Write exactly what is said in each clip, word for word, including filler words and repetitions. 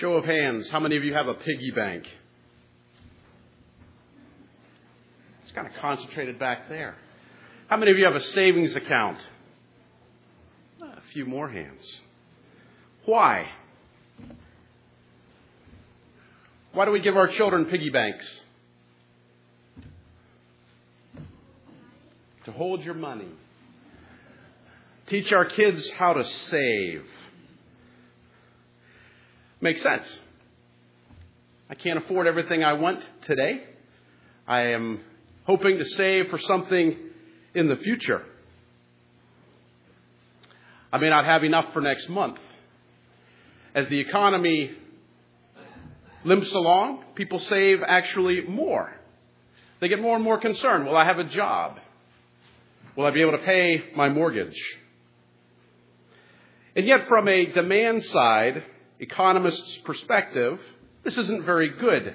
Show of hands, how many of you have a piggy bank? It's kind of concentrated back there. How many of you have a savings account? A few more hands. Why? Why do we give our children piggy banks? To hold your money. Teach our kids how to save. Makes sense. I can't afford everything I want today. I am hoping to save for something in the future. I may not have enough for next month. As the economy limps along, people save actually more. They get more and more concerned. Will I have a job? Will I be able to pay my mortgage? And yet, from a demand side, economist's perspective, this isn't very good.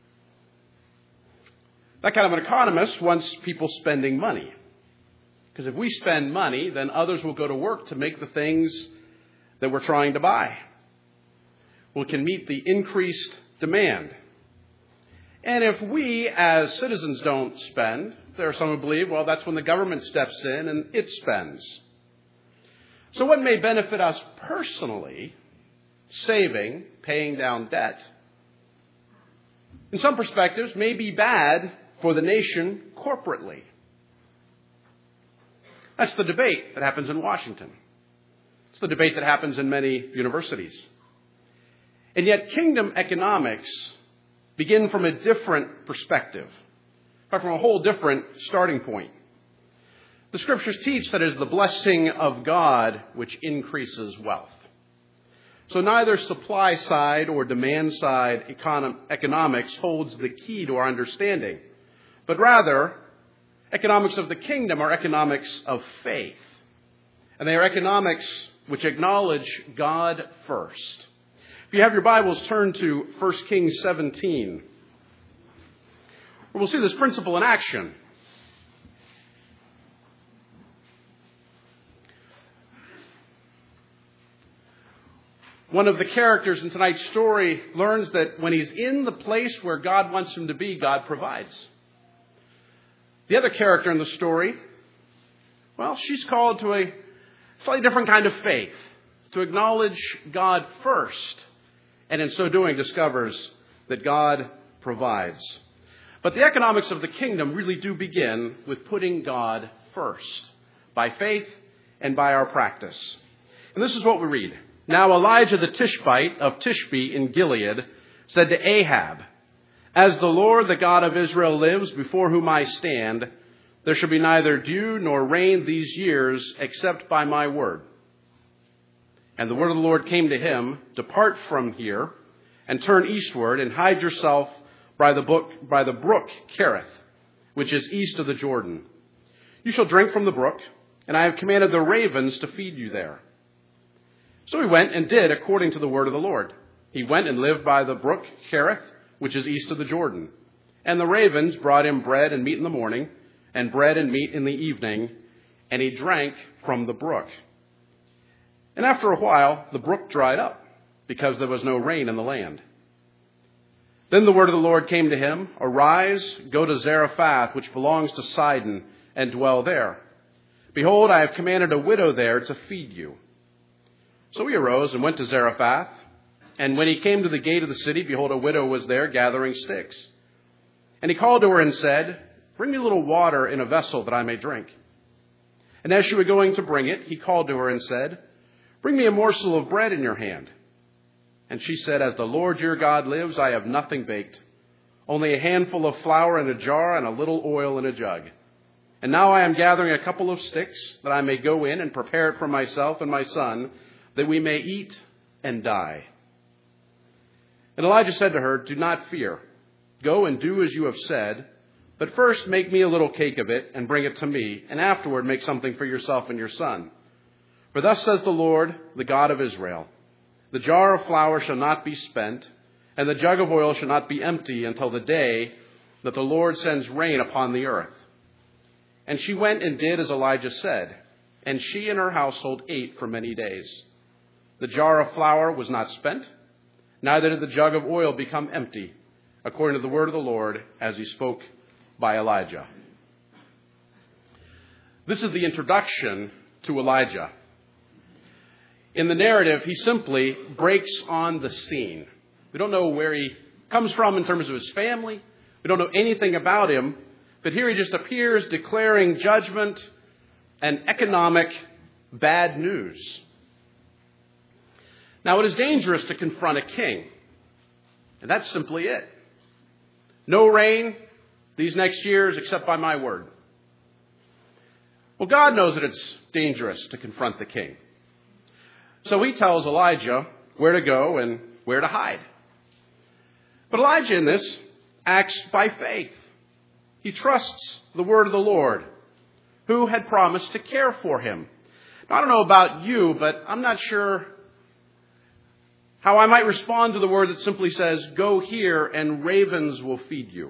That kind of an economist wants people spending money. Because if we spend money, then others will go to work to make the things that we're trying to buy. We can meet the increased demand. And if we as citizens don't spend, there are some who believe, well, that's when the government steps in and it spends. So what may benefit us personally, saving, paying down debt, in some perspectives may be bad for the nation corporately. That's the debate that happens in Washington. It's the debate that happens in many universities. And yet kingdom economics begin from a different perspective, but from a whole different starting point. The scriptures teach that it is the blessing of God which increases wealth. So neither supply side or demand side econo- economics holds the key to our understanding, but rather economics of the kingdom are economics of faith. And they are economics which acknowledge God first. If you have your Bibles, turn to First Kings seventeen, where we'll see this principle in action. One of the characters in tonight's story learns that when he's in the place where God wants him to be, God provides. The other character in the story, well, she's called to a slightly different kind of faith, to acknowledge God first, and in so doing discovers that God provides. But the economics of the kingdom really do begin with putting God first, by faith and by our practice. And this is what we read. Now Elijah the Tishbite of Tishbe in Gilead said to Ahab, "As the Lord, the God of Israel, lives, before whom I stand, there shall be neither dew nor rain these years except by my word." And the word of the Lord came to him, "Depart from here and turn eastward and hide yourself by the, book, by the brook Kerith, which is east of the Jordan. You shall drink from the brook, and I have commanded the ravens to feed you there." So he went and did according to the word of the Lord. He went and lived by the brook Kerith, which is east of the Jordan. And the ravens brought him bread and meat in the morning, and bread and meat in the evening, and he drank from the brook. And after a while, the brook dried up, because there was no rain in the land. Then the word of the Lord came to him, "Arise, go to Zarephath, which belongs to Sidon, and dwell there. Behold, I have commanded a widow there to feed you." So he arose and went to Zarephath. And when he came to the gate of the city, behold, a widow was there gathering sticks. And he called to her and said, "Bring me a little water in a vessel that I may drink." And as she was going to bring it, he called to her and said, "Bring me a morsel of bread in your hand." And she said, "As the Lord your God lives, I have nothing baked, only a handful of flour in a jar and a little oil in a jug. And now I am gathering a couple of sticks, that I may go in and prepare it for myself and my son, that we may eat and die." And Elijah said to her, "Do not fear. Go and do as you have said, but first make me a little cake of it and bring it to me, and afterward make something for yourself and your son. For thus says the Lord, the God of Israel, the jar of flour shall not be spent, and the jug of oil shall not be empty until the day that the Lord sends rain upon the earth." And she went and did as Elijah said, and she and her household ate for many days. The jar of flour was not spent, neither did the jug of oil become empty, according to the word of the Lord, as he spoke by Elijah. This is the introduction to Elijah. In the narrative, he simply breaks on the scene. We don't know where he comes from in terms of his family. We don't know anything about him. But here he just appears declaring judgment and economic bad news. Now, it is dangerous to confront a king. And that's simply it. No rain these next years except by my word. Well, God knows that it's dangerous to confront the king. So he tells Elijah where to go and where to hide. But Elijah in this acts by faith. He trusts the word of the Lord, who had promised to care for him. Now, I don't know about you, but I'm not sure how I might respond to the word that simply says, go here and ravens will feed you.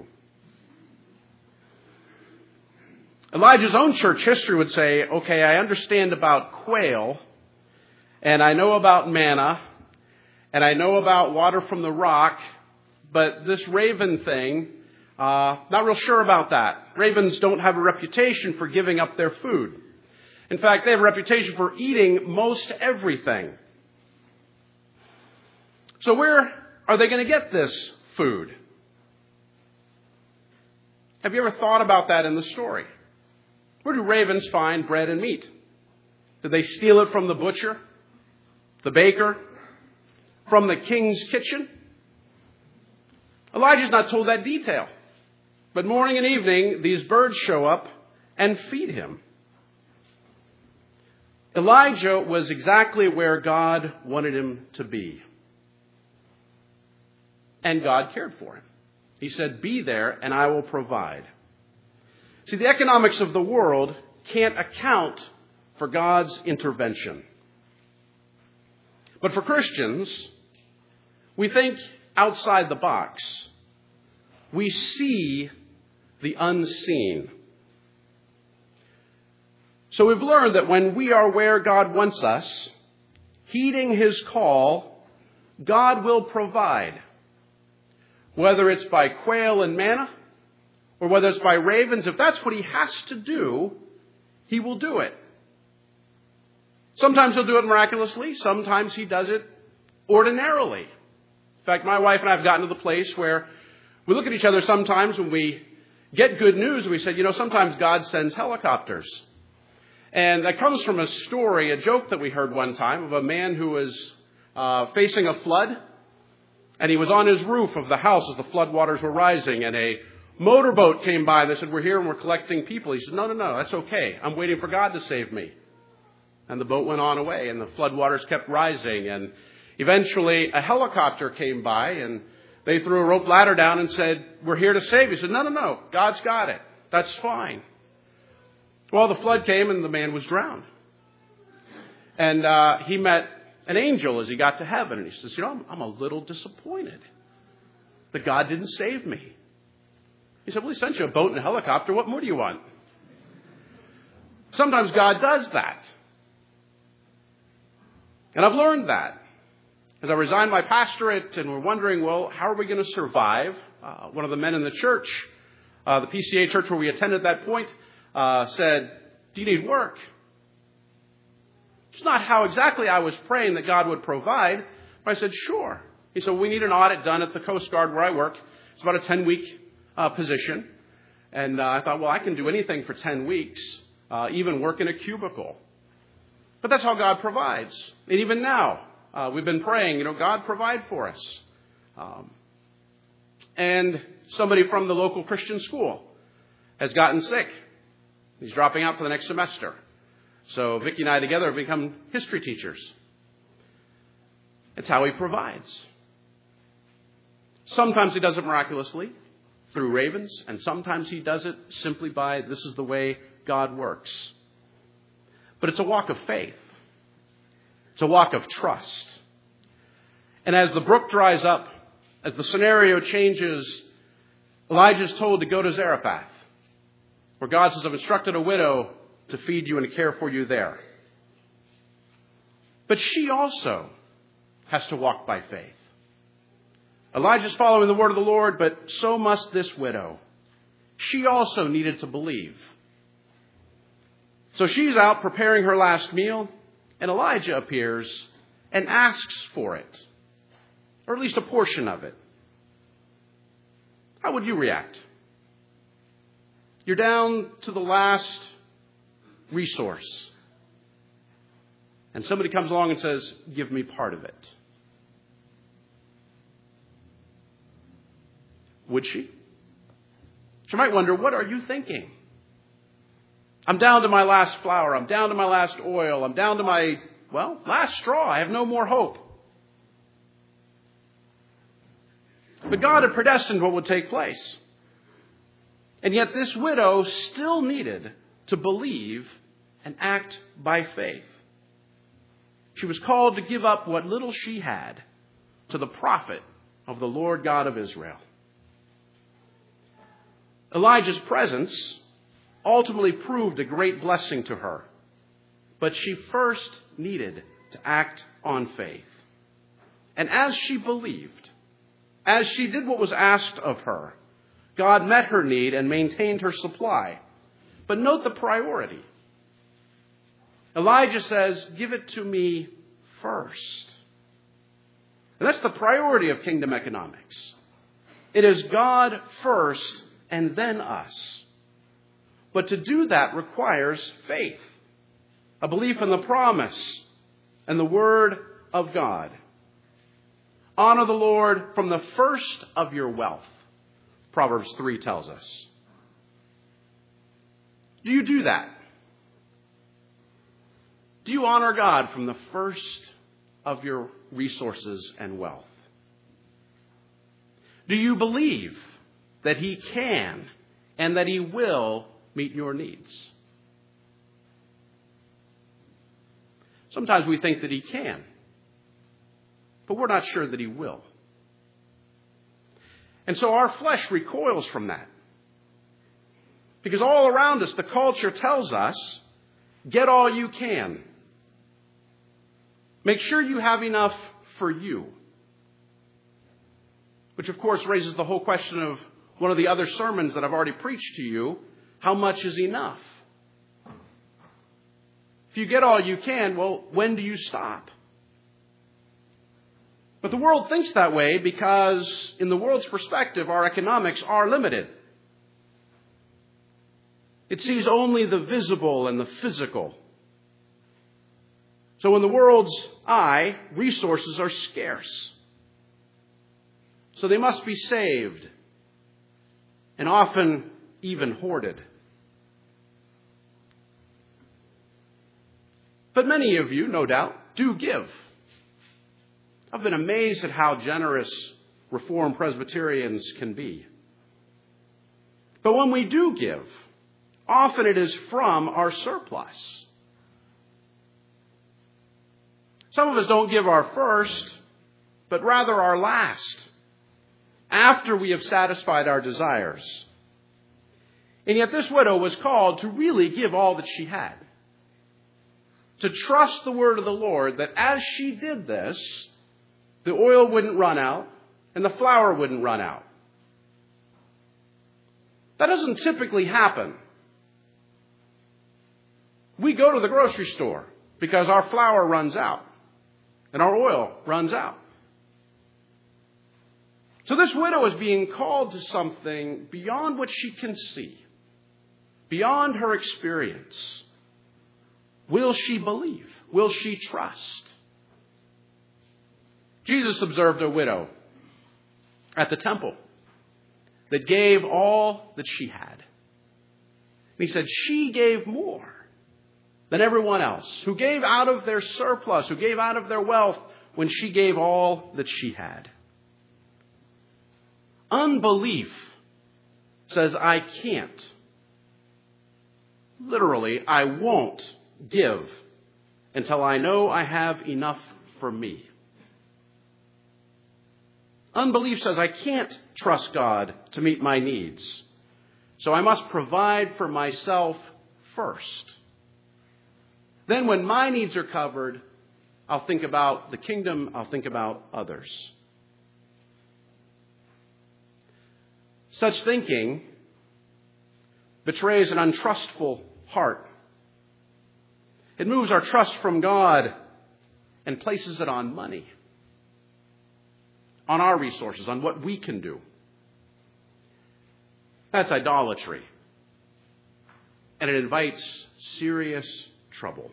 Elijah's own church history would say, okay, I understand about quail, and I know about manna, and I know about water from the rock, but this raven thing, uh, not real sure about that. Ravens don't have a reputation for giving up their food. In fact, they have a reputation for eating most everything. So where are they going to get this food? Have you ever thought about that in the story? Where do ravens find bread and meat? Did they steal it from the butcher, the baker, from the king's kitchen? Elijah's not told that detail. But morning and evening, these birds show up and feed him. Elijah was exactly where God wanted him to be. And God cared for him. He said, be there and I will provide. See, the economics of the world can't account for God's intervention. But for Christians, we think outside the box. We see the unseen. So we've learned that when we are where God wants us, heeding his call, God will provide. Whether it's by quail and manna, or whether it's by ravens, if that's what he has to do, he will do it. Sometimes he'll do it miraculously. Sometimes he does it ordinarily. In fact, my wife and I have gotten to the place where we look at each other sometimes when we get good news. We said, you know, sometimes God sends helicopters. And that comes from a story, a joke that we heard one time of a man who was uh, facing a flood. And he was on his roof of the house as the floodwaters were rising. And a motorboat came by. They said, we're here and we're collecting people. He said, no, no, no, that's okay. I'm waiting for God to save me. And the boat went on away and the floodwaters kept rising. And eventually a helicopter came by and they threw a rope ladder down and said, we're here to save you. He said, no, no, no, God's got it. That's fine. Well, the flood came and the man was drowned. And uh, he met an angel as he got to heaven. And he says, you know, I'm, I'm a little disappointed that God didn't save me. He said, well, he sent you a boat and a helicopter. What more do you want? Sometimes God does that. And I've learned that. As I resigned my pastorate and we're wondering, well, how are we going to survive? Uh, one of the men in the church, uh, the P C A church where we attended at that point, uh, said, do you need work? It's not how exactly I was praying that God would provide. But I said, sure. He said, well, we need an audit done at the Coast Guard where I work. It's about a ten-week uh, position. And uh, I thought, well, I can do anything for ten weeks, uh, even work in a cubicle. But that's how God provides. And even now, uh, we've been praying, you know, God provide for us. Um, and somebody from the local Christian school has gotten sick. He's dropping out for the next semester. So Vicki and I together have become history teachers. It's how he provides. Sometimes he does it miraculously through ravens, and sometimes he does it simply by this is the way God works. But it's a walk of faith. It's a walk of trust. And as the brook dries up, as the scenario changes, Elijah's told to go to Zarephath, where God says, I've instructed a widow to feed you and to care for you there. But she also has to walk by faith. Elijah's following the word of the Lord, but so must this widow. She also needed to believe. So she's out preparing her last meal, and Elijah appears and asks for it, or at least a portion of it. How would you react? You're down to the last resource, and somebody comes along and says, give me part of it. Would she? She might wonder, what are you thinking? I'm down to my last flour. I'm down to my last oil. I'm down to my, well, last straw. I have no more hope. But God had predestined what would take place. And yet this widow still needed to believe and act by faith. She was called to give up what little she had to the prophet of the Lord God of Israel. Elijah's presence ultimately proved a great blessing to her, but she first needed to act on faith. And as she believed, as she did what was asked of her, God met her need and maintained her supply. But note the priority. Elijah says, give it to me first. And that's the priority of kingdom economics. It is God first and then us. But to do that requires faith, a belief in the promise and the word of God. Honor the Lord from the first of your wealth, Proverbs three tells us. Do you do that? Do you honor God from the first of your resources and wealth? Do you believe that He can and that He will meet your needs? Sometimes we think that He can, but we're not sure that He will. And so our flesh recoils from that. Because all around us, the culture tells us, get all you can. Make sure you have enough for you. Which, of course, raises the whole question of one of the other sermons that I've already preached to you. How much is enough? If you get all you can, well, when do you stop? But the world thinks that way because, in the world's perspective, our economics are limited. It sees only the visible and the physical. So in the world's eye, resources are scarce. So they must be saved, and often even hoarded. But many of you, no doubt, do give. I've been amazed at how generous Reformed Presbyterians can be. But when we do give, often it is from our surplus. Some of us don't give our first, but rather our last, after we have satisfied our desires. And yet this widow was called to really give all that she had. To trust the word of the Lord, that as she did this, the oil wouldn't run out and the flour wouldn't run out. That doesn't typically happen. We go to the grocery store because our flour runs out and our oil runs out. So this widow is being called to something beyond what she can see, beyond her experience. Will she believe? Will she trust? Jesus observed a widow at the temple that gave all that she had. And he said she gave more than everyone else, who gave out of their surplus, who gave out of their wealth when she gave all that she had. Unbelief says, I can't. Literally, I won't give until I know I have enough for me. Unbelief says, I can't trust God to meet my needs, so I must provide for myself first. Then when my needs are covered, I'll think about the kingdom, I'll think about others. Such thinking betrays an untrustful heart. It moves our trust from God and places it on money, on our resources, on what we can do. That's idolatry. And it invites serious trouble.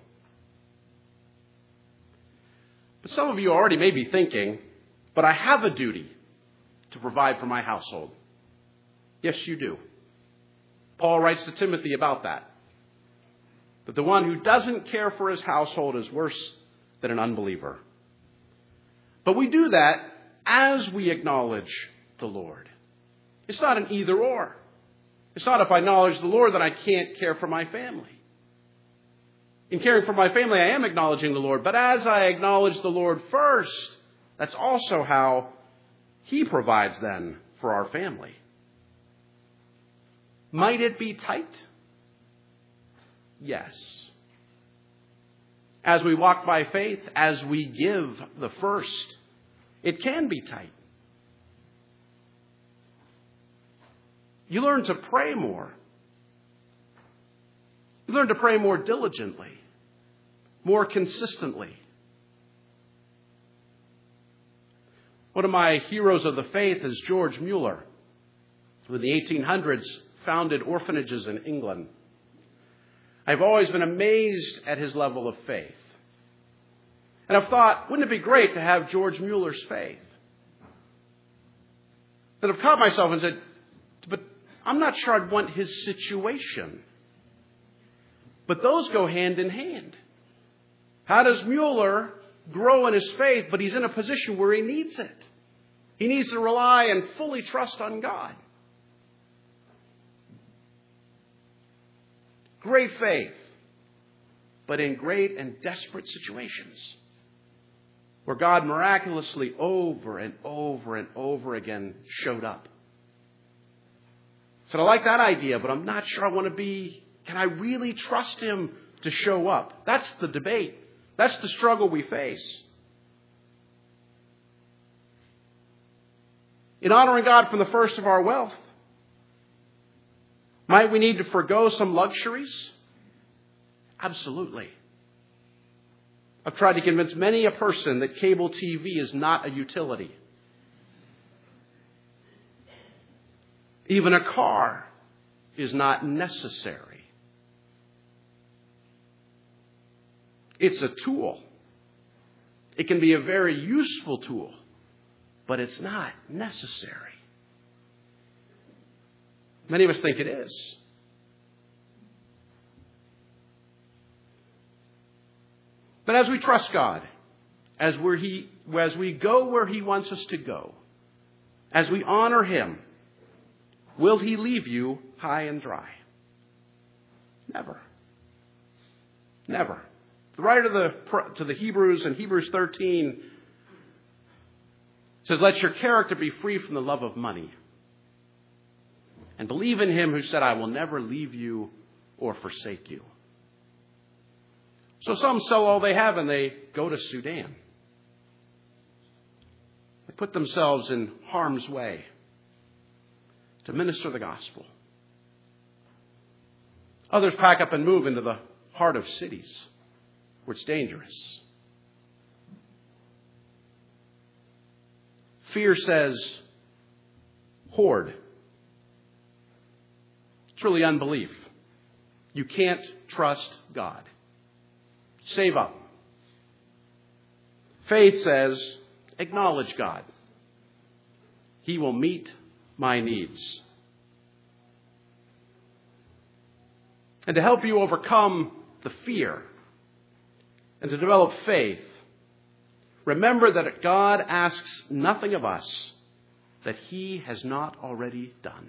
But some of you already may be thinking, but I have a duty to provide for my household. Yes, you do. Paul writes to Timothy about that. But the one who doesn't care for his household is worse than an unbeliever. But we do that as we acknowledge the Lord. It's not an either or. It's not if I acknowledge the Lord that I can't care for my family. In caring for my family, I am acknowledging the Lord. But as I acknowledge the Lord first, that's also how He provides then for our family. Might it be tight? Yes. As we walk by faith, as we give the first, it can be tight. You learn to pray more. You learn to pray more diligently, more consistently. One of my heroes of the faith is George Mueller, who in the eighteen hundreds founded orphanages in England. I've always been amazed at his level of faith. And I've thought, wouldn't it be great to have George Mueller's faith? But I've caught myself and said, but I'm not sure I'd want his situation. But those go hand in hand. How does Mueller grow in his faith, but he's in a position where he needs it? He needs to rely and fully trust on God. Great faith, but in great and desperate situations where God miraculously over and over and over again showed up. So I like that idea, but I'm not sure I want to be, can I really trust Him to show up? That's the debate. That's the struggle we face. In honoring God from the first of our wealth, might we need to forego some luxuries? Absolutely. I've tried to convince many a person that cable T V is not a utility. Even a car is not necessary. It's a tool. It can be a very useful tool, but it's not necessary. Many of us think it is. But as we trust God, as, we're he, as we go where He wants us to go, as we honor Him, will He leave you high and dry? Never. Never. The writer to the, to the Hebrews in Hebrews thirteen says, let your character be free from the love of money. And believe in Him who said, I will never leave you or forsake you. So some sell all they have and they go to Sudan. They put themselves in harm's way to minister the gospel. Others pack up and move into the heart of cities where it's dangerous. Fear says, hoard. It's really unbelief. You can't trust God. Save up. Faith says, acknowledge God. He will meet my needs. And to help you overcome the fear and to develop faith, remember that God asks nothing of us that He has not already done.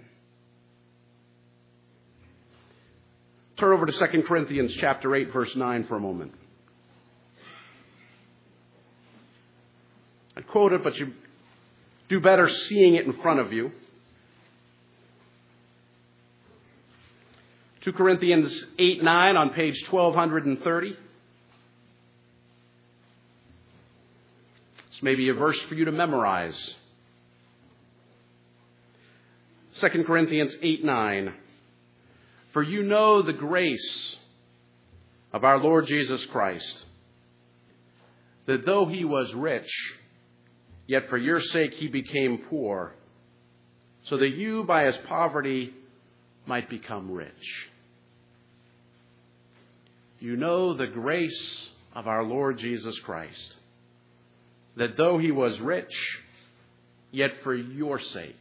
Turn over to Second Corinthians chapter eight, verse nine for a moment. I'd quote it, but you do better seeing it in front of you. Second Corinthians eight nine on page twelve thirty. This may be a verse for you to memorize. Second Corinthians eight nine. For you know the grace of our Lord Jesus Christ, that though he was rich, yet for your sake he became poor, so that you by his poverty might become rich. You know the grace of our Lord Jesus Christ, that though he was rich, yet for your sake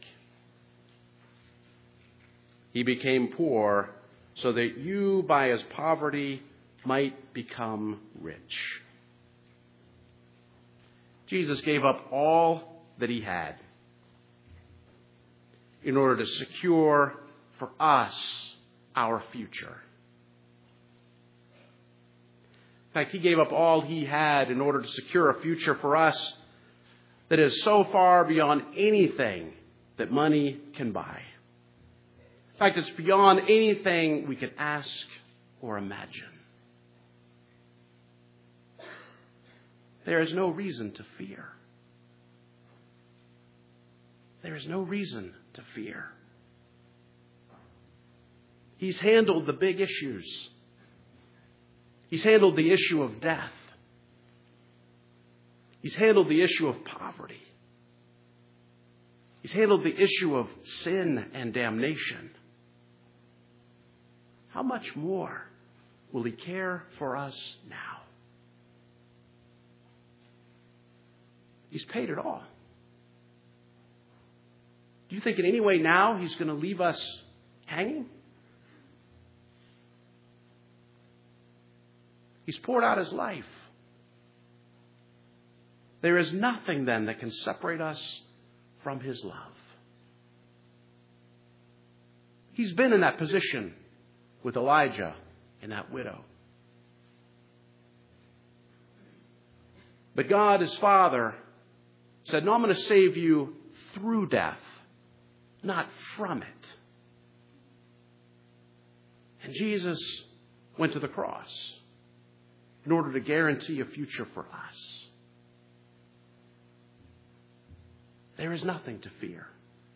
he became poor, so that you by his poverty might become rich. Jesus gave up all that he had in order to secure for us our future. In fact, he gave up all he had in order to secure a future for us that is so far beyond anything that money can buy. In fact, it's beyond anything we can ask or imagine. There is no reason to fear. There is no reason to fear. He's handled the big issues. He's handled the issue of death. He's handled the issue of poverty. He's handled the issue of sin and damnation. How much more will he care for us now? He's paid it all. Do you think in any way now he's going to leave us hanging? He's poured out his life. There is nothing then that can separate us from his love. He's been in that position with Elijah and that widow. But God, his Father, said, no, I'm going to save you through death, not from it. And Jesus went to the cross in order to guarantee a future for us. There is nothing to fear.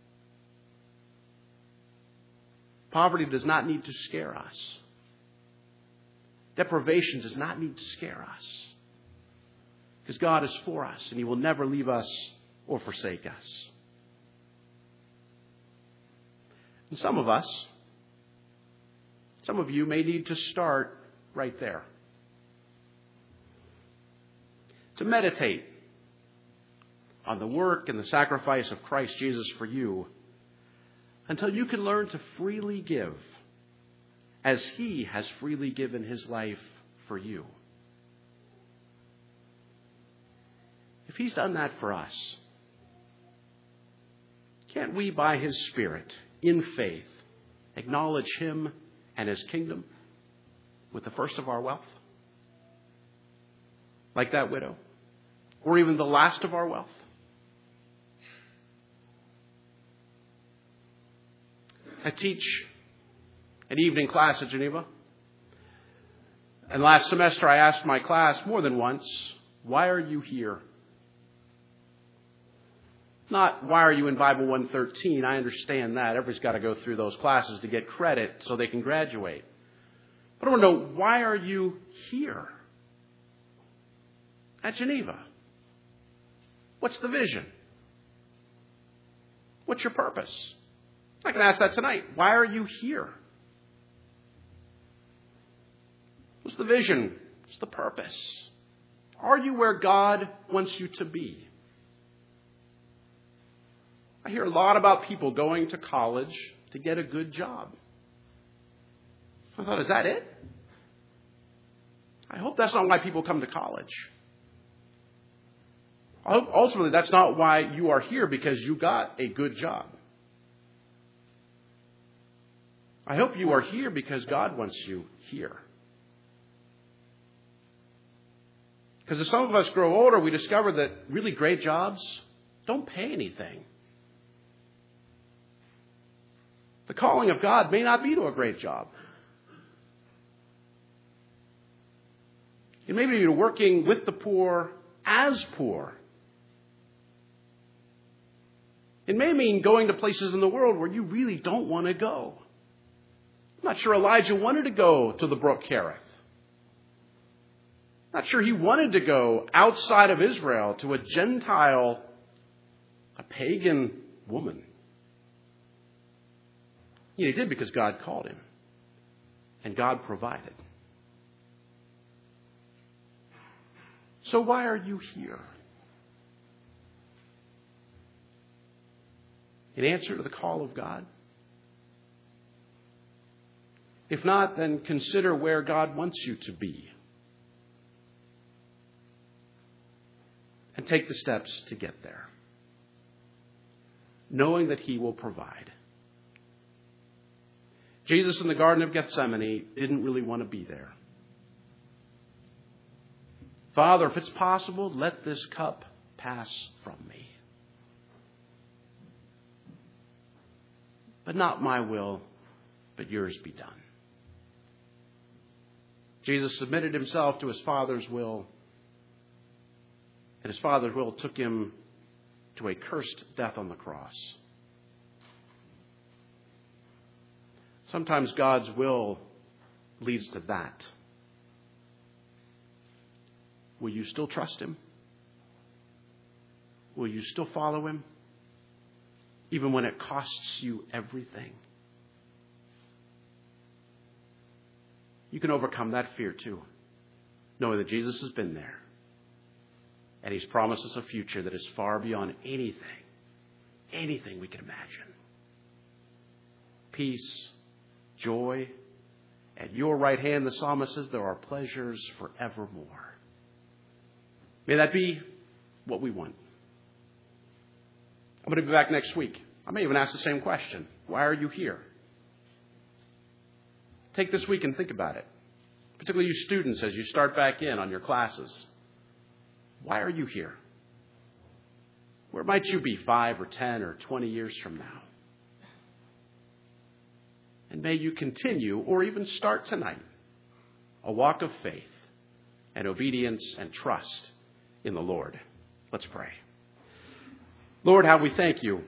Poverty does not need to scare us. Deprivation does not need to scare us. Because God is for us and he will never leave us or forsake us. And some of us, some of you may need to start right there. To meditate on the work and the sacrifice of Christ Jesus for you until you can learn to freely give as he has freely given his life for you. If he's done that for us, can't we by his Spirit, in faith, acknowledge him and his kingdom with the first of our wealth? Like that widow? Or even the last of our wealth? I teach an evening class at Geneva. And last semester I asked my class more than once, why are you here? Not, why are you in Bible one thirteen? I understand that. Everybody's got to go through those classes to get credit so they can graduate. But I want to know, why are you here at Geneva? What's the vision? What's your purpose? I can ask that tonight. Why are you here? What's the vision? What's the purpose? Are you where God wants you to be? I hear a lot about people going to college to get a good job. I thought, is that it? I hope that's not why people come to college. I hope ultimately that's not why you are here, because you got a good job. I hope you are here because God wants you here. Because as some of us grow older, we discover that really great jobs don't pay anything. The calling of God may not be to a great job. It may be to working with the poor as poor. It may mean going to places in the world where you really don't want to go. I'm not sure Elijah wanted to go to the brook Kerith. Not sure he wanted to go outside of Israel to a Gentile, a pagan woman. He did because God called him. And God provided. So why are you here? In answer to the call of God? If not, then consider where God wants you to be. And take the steps to get there. Knowing that He will provide. Jesus in the Garden of Gethsemane didn't really want to be there. Father, if it's possible, let this cup pass from me. But not my will, but yours be done. Jesus submitted himself to his Father's will, and his Father's will took him to a cursed death on the cross. Sometimes God's will leads to that. Will you still trust Him? Will you still follow Him? Even when it costs you everything? You can overcome that fear too, knowing that Jesus has been there. And He's promised us a future that is far beyond anything, anything we can imagine. Peace, joy. At your right hand, the psalmist says, there are pleasures forevermore. May that be what we want. I'm going to be back next week. I may even ask the same question. Why are you here? Take this week and think about it. Particularly you students as you start back in on your classes. Why are you here? Where might you be five or ten or twenty years from now? And may you continue or even start tonight a walk of faith and obedience and trust in the Lord. Let's pray. Lord, how we thank you.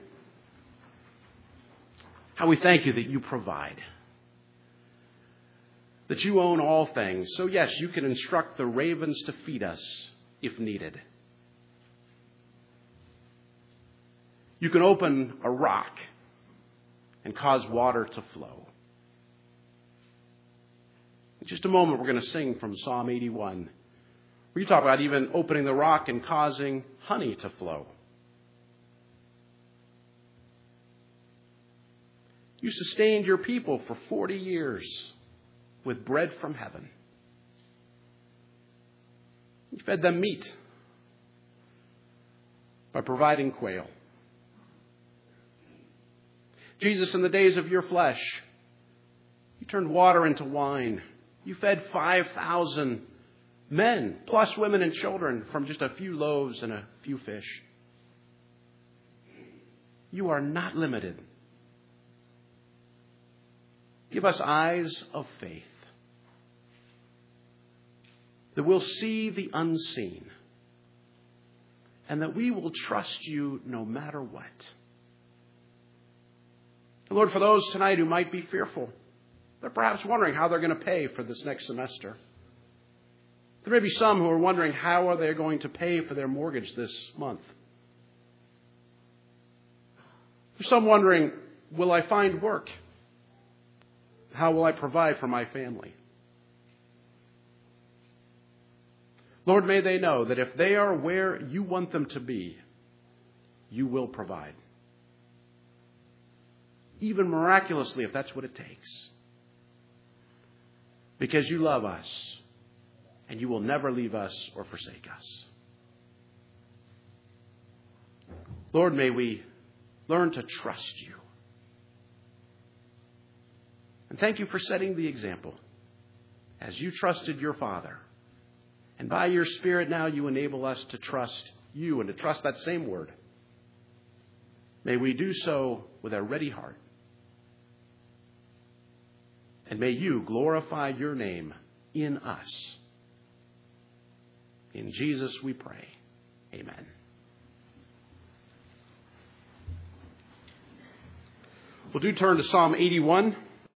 How we thank you that you provide. That you own all things. So yes, you can instruct the ravens to feed us if needed. You can open a rock and cause water to flow. In just a moment, we're going to sing from Psalm eighty-one, where you talk about even opening the rock and causing honey to flow. You sustained your people for forty years with bread from heaven. You fed them meat by providing quail. Jesus, in the days of your flesh, you turned water into wine. You fed five thousand men, plus women and children, from just a few loaves and a few fish. You are not limited. Give us eyes of faith, that we'll see the unseen, and that we will trust you no matter what. Lord, for those tonight who might be fearful, they're perhaps wondering how they're going to pay for this next semester. There may be some who are wondering how are they going to pay for their mortgage this month. There's some wondering, will I find work? How will I provide for my family? Lord, may they know that if they are where you want them to be, you will provide. Even miraculously, if that's what it takes. Because you love us, and you will never leave us or forsake us. Lord, may we learn to trust you. And thank you for setting the example as you trusted your Father. And by your Spirit now you enable us to trust you and to trust that same word. May we do so with a ready heart. And may you glorify your name in us. In Jesus we pray. Amen. Well, do turn to Psalm eighty-one.